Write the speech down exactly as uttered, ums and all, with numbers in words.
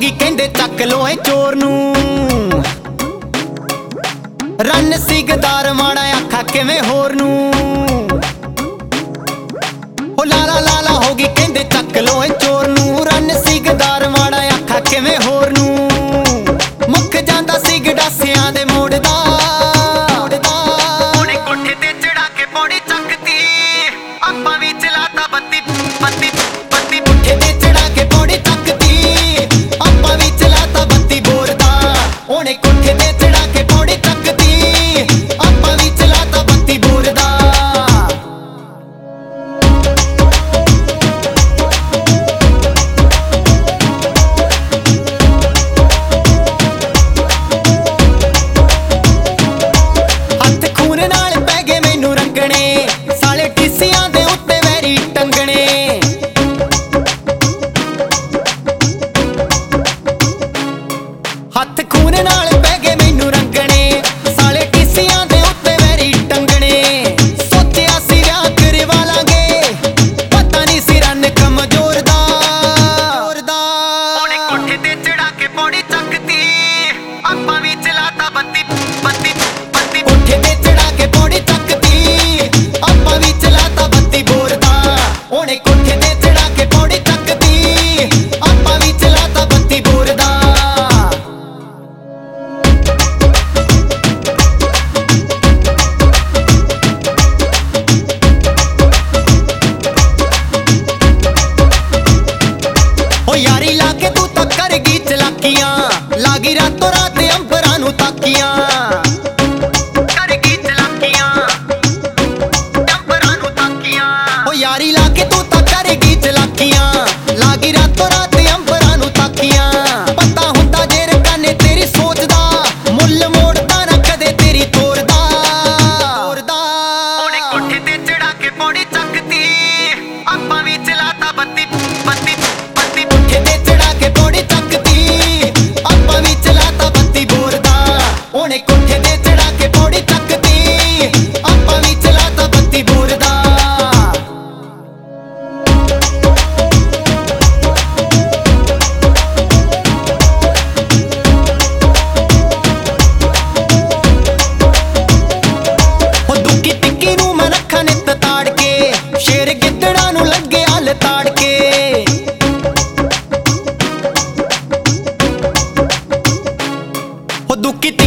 होगी कहंदे चक लो ए चोर नू। रन सी गदार माड़ा आखा किवें होर नू। ओ लाला लाला होगी कहंदे चक लो ए चोर नू। रन सी गदार माड़ा आखा किवें होर नू। मुख जांदा सी गडासियां दे मोड़दा ओने कोठे ते चढ़ा के पौड़ी चकती। आपां भी चलाता बत्ती बत्ती बत्ती पुट्ठे ते चढ़ा के पौड़ी चकती। आपां भी चलाता बत्ती बोरदा ओने कोठे ते चढ़ा के पौड़ी चकती। आपां भी चलाता बत्ती बोरदा। हथ खून नाल पै गए मैनू रंगने। साले टीसियां दे उत्ते वैरी टंगने। सोचिया सी विआह करवा लांगे पता नहीं सी रन कमजोर दा। ओने कोठे ते चढ़ा के पौड़ी चकती। आपां भी चलाता बत्ती बत्ती बत्ती कोठे ते चढ़ा के पौड़ी चकती। आपां भी चलाता बत्ती बोरदा ओने कोठे ते चढ़ा के पौड़ी चकती। आपां भी चलाता बत्ती बोरदा। यारी लाके तू तो करगी चलाकियां। लागी रातों रात अंबरां नू ताकियां। करगी चलाकियां अंबरां नू ताकियां। ओ यारी लाके तू तो करगी चलाकियां। लागी रातों रात अंबरां नू ताकियां। पता हुंदा जे रकाने तेरी सोचदा मुੱਲ मोड़दा ना कदे तेरी तोड़दा। ओने कोठे ते चढ़ा के पौड़ी चकती। आपां भी चलाता बत्ती बत्ती बत्ती पुट्ठे ते चढ़ा के पौड़ी चकती। आपां भी चलाता बत्ती बोरदा ओने कोठे ते चढ़ा के पौड़ी चकती। आपां भी चलाता बत्ती बोरदा। ओ दुक्की टिक्की नू मैं रखा नित ताड़ के। शेर गिद्दड़ा नू लगे हल ताड़ के। दुक्की